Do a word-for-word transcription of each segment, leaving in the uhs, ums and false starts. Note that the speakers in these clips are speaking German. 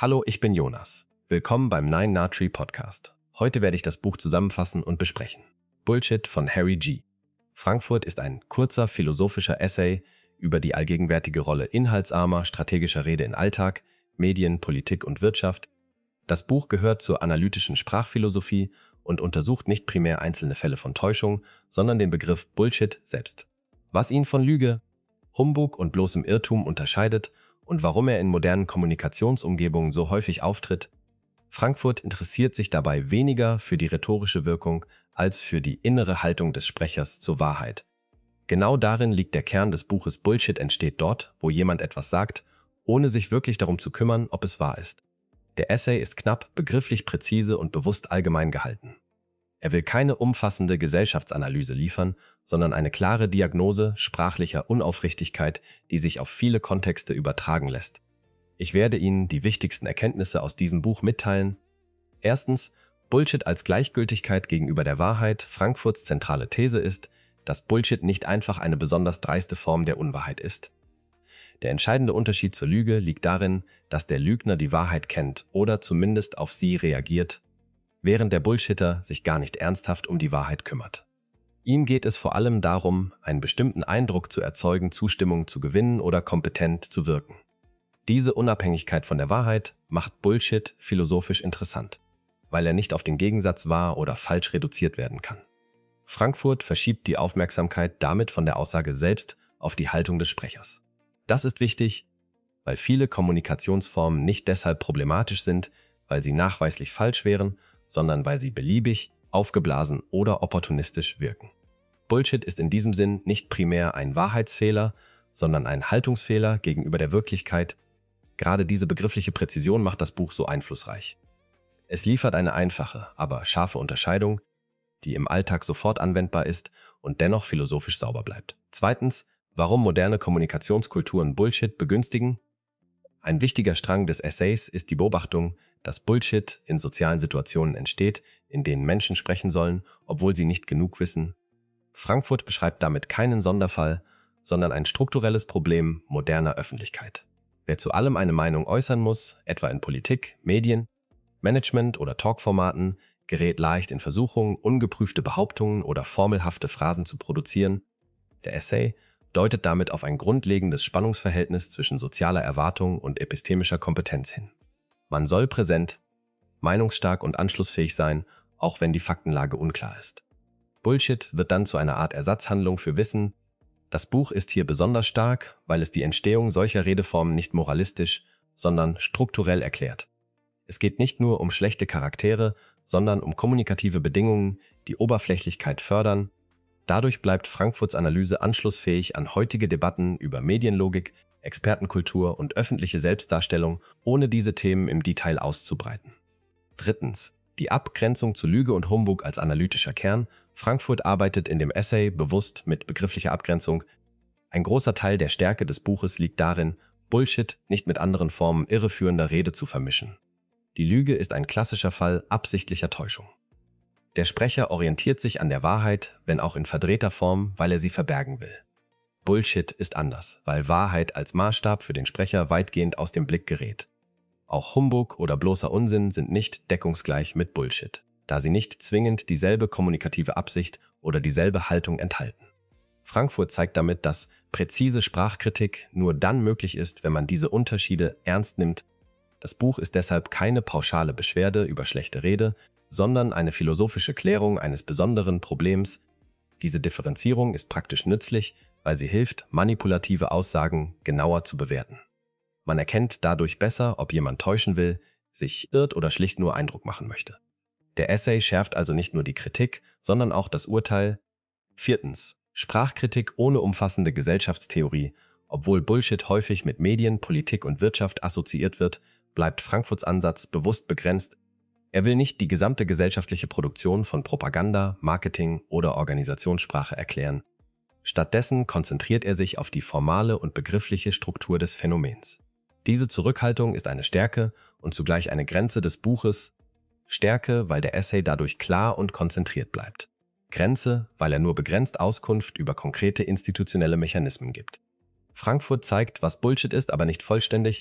Hallo, ich bin Jonas. Willkommen beim Nine Na Tree Podcast. Heute werde ich das Buch zusammenfassen und besprechen. Bullshit von Harry G. Frankfurt ist ein kurzer philosophischer Essay über die allgegenwärtige Rolle inhaltsarmer, strategischer Rede in Alltag, Medien, Politik und Wirtschaft. Das Buch gehört zur analytischen Sprachphilosophie und untersucht nicht primär einzelne Fälle von Täuschung, sondern den Begriff Bullshit selbst. Was ihn von Lüge, Humbug und bloßem Irrtum unterscheidet und warum er in modernen Kommunikationsumgebungen so häufig auftritt. Frankfurt interessiert sich dabei weniger für die rhetorische Wirkung als für die innere Haltung des Sprechers zur Wahrheit. Genau darin liegt der Kern des Buches. Bullshit entsteht dort, wo jemand etwas sagt, ohne sich wirklich darum zu kümmern, ob es wahr ist. Der Essay ist knapp, begrifflich präzise und bewusst allgemein gehalten. Er will keine umfassende Gesellschaftsanalyse liefern, sondern eine klare Diagnose sprachlicher Unaufrichtigkeit, die sich auf viele Kontexte übertragen lässt. Ich werde Ihnen die wichtigsten Erkenntnisse aus diesem Buch mitteilen. Erstens, Bullshit als Gleichgültigkeit gegenüber der Wahrheit. Frankfurts zentrale These ist, dass Bullshit nicht einfach eine besonders dreiste Form der Unwahrheit ist. Der entscheidende Unterschied zur Lüge liegt darin, dass der Lügner die Wahrheit kennt oder zumindest auf sie reagiert, während der Bullshitter sich gar nicht ernsthaft um die Wahrheit kümmert. Ihm geht es vor allem darum, einen bestimmten Eindruck zu erzeugen, Zustimmung zu gewinnen oder kompetent zu wirken. Diese Unabhängigkeit von der Wahrheit macht Bullshit philosophisch interessant, weil er nicht auf den Gegensatz wahr oder falsch reduziert werden kann. Frankfurt verschiebt die Aufmerksamkeit damit von der Aussage selbst auf die Haltung des Sprechers. Das ist wichtig, weil viele Kommunikationsformen nicht deshalb problematisch sind, weil sie nachweislich falsch wären, sondern weil sie beliebig, aufgeblasen oder opportunistisch wirken. Bullshit ist in diesem Sinn nicht primär ein Wahrheitsfehler, sondern ein Haltungsfehler gegenüber der Wirklichkeit. Gerade diese begriffliche Präzision macht das Buch so einflussreich. Es liefert eine einfache, aber scharfe Unterscheidung, die im Alltag sofort anwendbar ist und dennoch philosophisch sauber bleibt. Zweitens, warum moderne Kommunikationskulturen Bullshit begünstigen? Ein wichtiger Strang des Essays ist die Beobachtung, dass Bullshit in sozialen Situationen entsteht, in denen Menschen sprechen sollen, obwohl sie nicht genug wissen. Frankfurt beschreibt damit keinen Sonderfall, sondern ein strukturelles Problem moderner Öffentlichkeit. Wer zu allem eine Meinung äußern muss, etwa in Politik, Medien, Management oder Talkformaten, gerät leicht in Versuchung, ungeprüfte Behauptungen oder formelhafte Phrasen zu produzieren. Der Essay deutet damit auf ein grundlegendes Spannungsverhältnis zwischen sozialer Erwartung und epistemischer Kompetenz hin. Man soll präsent, meinungsstark und anschlussfähig sein, auch wenn die Faktenlage unklar ist. Bullshit wird dann zu einer Art Ersatzhandlung für Wissen. Das Buch ist hier besonders stark, weil es die Entstehung solcher Redeformen nicht moralistisch, sondern strukturell erklärt. Es geht nicht nur um schlechte Charaktere, sondern um kommunikative Bedingungen, die Oberflächlichkeit fördern. Dadurch bleibt Frankfurts Analyse anschlussfähig an heutige Debatten über Medienlogik, Expertenkultur und öffentliche Selbstdarstellung, ohne diese Themen im Detail auszubreiten. Drittens. Die Abgrenzung zu Lüge und Humbug als analytischer Kern. Frankfurt arbeitet in dem Essay bewusst mit begrifflicher Abgrenzung. Ein großer Teil der Stärke des Buches liegt darin, Bullshit nicht mit anderen Formen irreführender Rede zu vermischen. Die Lüge ist ein klassischer Fall absichtlicher Täuschung. Der Sprecher orientiert sich an der Wahrheit, wenn auch in verdrehter Form, weil er sie verbergen will. Bullshit ist anders, weil Wahrheit als Maßstab für den Sprecher weitgehend aus dem Blick gerät. Auch Humbug oder bloßer Unsinn sind nicht deckungsgleich mit Bullshit, da sie nicht zwingend dieselbe kommunikative Absicht oder dieselbe Haltung enthalten. Frankfurt zeigt damit, dass präzise Sprachkritik nur dann möglich ist, wenn man diese Unterschiede ernst nimmt. Das Buch ist deshalb keine pauschale Beschwerde über schlechte Rede, sondern eine philosophische Klärung eines besonderen Problems. Diese Differenzierung ist praktisch nützlich, weil sie hilft, manipulative Aussagen genauer zu bewerten. Man erkennt dadurch besser, ob jemand täuschen will, sich irrt oder schlicht nur Eindruck machen möchte. Der Essay schärft also nicht nur die Kritik, sondern auch das Urteil. Viertens. Sprachkritik ohne umfassende Gesellschaftstheorie. Obwohl Bullshit häufig mit Medien, Politik und Wirtschaft assoziiert wird, bleibt Frankfurts Ansatz bewusst begrenzt. Er will nicht die gesamte gesellschaftliche Produktion von Propaganda, Marketing oder Organisationssprache erklären. Stattdessen konzentriert er sich auf die formale und begriffliche Struktur des Phänomens. Diese Zurückhaltung ist eine Stärke und zugleich eine Grenze des Buches. Stärke, weil der Essay dadurch klar und konzentriert bleibt. Grenze, weil er nur begrenzt Auskunft über konkrete institutionelle Mechanismen gibt. Frankfurt zeigt, was Bullshit ist, aber nicht vollständig.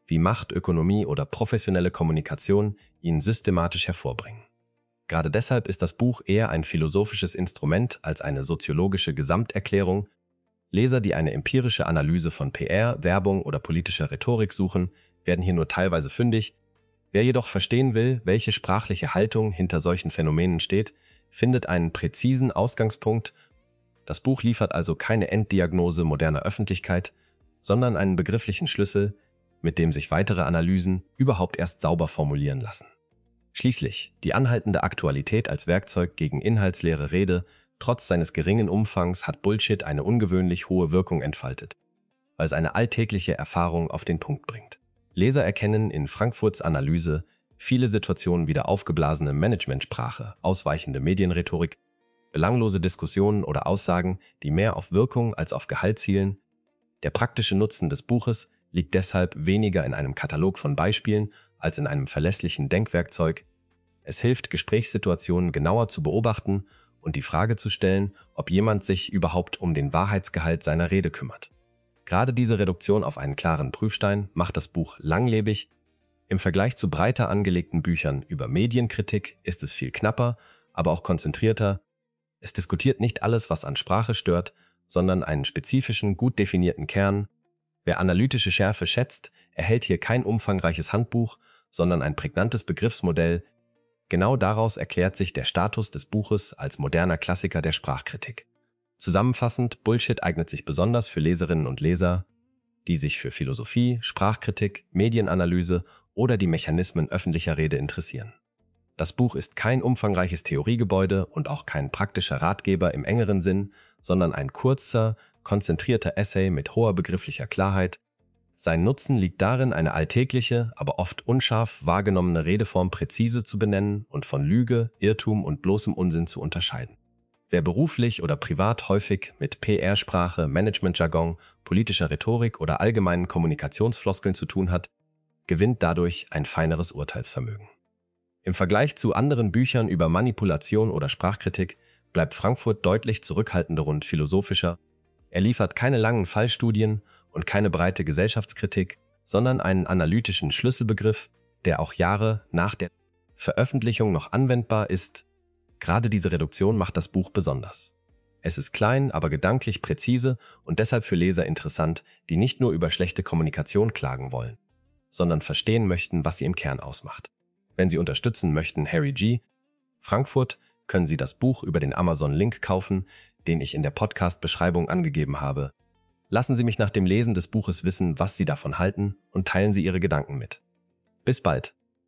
wie Macht, Ökonomie oder professionelle Kommunikation ihn systematisch hervorbringen. Gerade deshalb ist das Buch eher ein philosophisches Instrument als eine soziologische Gesamterklärung. Leser, die eine empirische Analyse von P R, Werbung oder politischer Rhetorik suchen, werden hier nur teilweise fündig. Wer jedoch verstehen will, welche sprachliche Haltung hinter solchen Phänomenen steht, findet einen präzisen Ausgangspunkt. Das Buch liefert also keine Enddiagnose moderner Öffentlichkeit, sondern einen begrifflichen Schlüssel, mit dem sich weitere Analysen überhaupt erst sauber formulieren lassen. Schließlich, die anhaltende Aktualität als Werkzeug gegen inhaltsleere Rede, trotz seines geringen Umfangs hat Bullshit eine ungewöhnlich hohe Wirkung entfaltet, weil es eine alltägliche Erfahrung auf den Punkt bringt. Leser erkennen in Frankfurts Analyse viele Situationen wie der aufgeblasene Managementsprache, ausweichende Medienrhetorik, belanglose Diskussionen oder Aussagen, die mehr auf Wirkung als auf Gehalt zielen. Der praktische Nutzen des Buches liegt deshalb weniger in einem Katalog von Beispielen als in einem verlässlichen Denkwerkzeug. Es hilft, Gesprächssituationen genauer zu beobachten und die Frage zu stellen, ob jemand sich überhaupt um den Wahrheitsgehalt seiner Rede kümmert. Gerade diese Reduktion auf einen klaren Prüfstein macht das Buch langlebig. Im Vergleich zu breiter angelegten Büchern über Medienkritik ist es viel knapper, aber auch konzentrierter. Es diskutiert nicht alles, was an Sprache stört, sondern einen spezifischen, gut definierten Kern. Wer analytische Schärfe schätzt, erhält hier kein umfangreiches Handbuch, sondern ein prägnantes Begriffsmodell. Genau daraus erklärt sich der Status des Buches als moderner Klassiker der Sprachkritik. Zusammenfassend, Bullshit eignet sich besonders für Leserinnen und Leser, die sich für Philosophie, Sprachkritik, Medienanalyse oder die Mechanismen öffentlicher Rede interessieren. Das Buch ist kein umfangreiches Theoriegebäude und auch kein praktischer Ratgeber im engeren Sinn, sondern ein kurzer, konzentrierter Essay mit hoher begrifflicher Klarheit. Sein Nutzen liegt darin, eine alltägliche, aber oft unscharf wahrgenommene Redeform präzise zu benennen und von Lüge, Irrtum und bloßem Unsinn zu unterscheiden. Wer beruflich oder privat häufig mit P R-Sprache, Managementjargon, politischer Rhetorik oder allgemeinen Kommunikationsfloskeln zu tun hat, gewinnt dadurch ein feineres Urteilsvermögen. Im Vergleich zu anderen Büchern über Manipulation oder Sprachkritik bleibt Frankfurt deutlich zurückhaltender und philosophischer. Er liefert keine langen Fallstudien und keine breite Gesellschaftskritik, sondern einen analytischen Schlüsselbegriff, der auch Jahre nach der Veröffentlichung noch anwendbar ist. Gerade diese Reduktion macht das Buch besonders. Es ist klein, aber gedanklich präzise und deshalb für Leser interessant, die nicht nur über schlechte Kommunikation klagen wollen, sondern verstehen möchten, was sie im Kern ausmacht. Wenn Sie unterstützen möchten Harry G. Frankfurt, können Sie das Buch über den Amazon-Link kaufen, den ich in der Podcast-Beschreibung angegeben habe. Lassen Sie mich nach dem Lesen des Buches wissen, was Sie davon halten und teilen Sie Ihre Gedanken mit. Bis bald!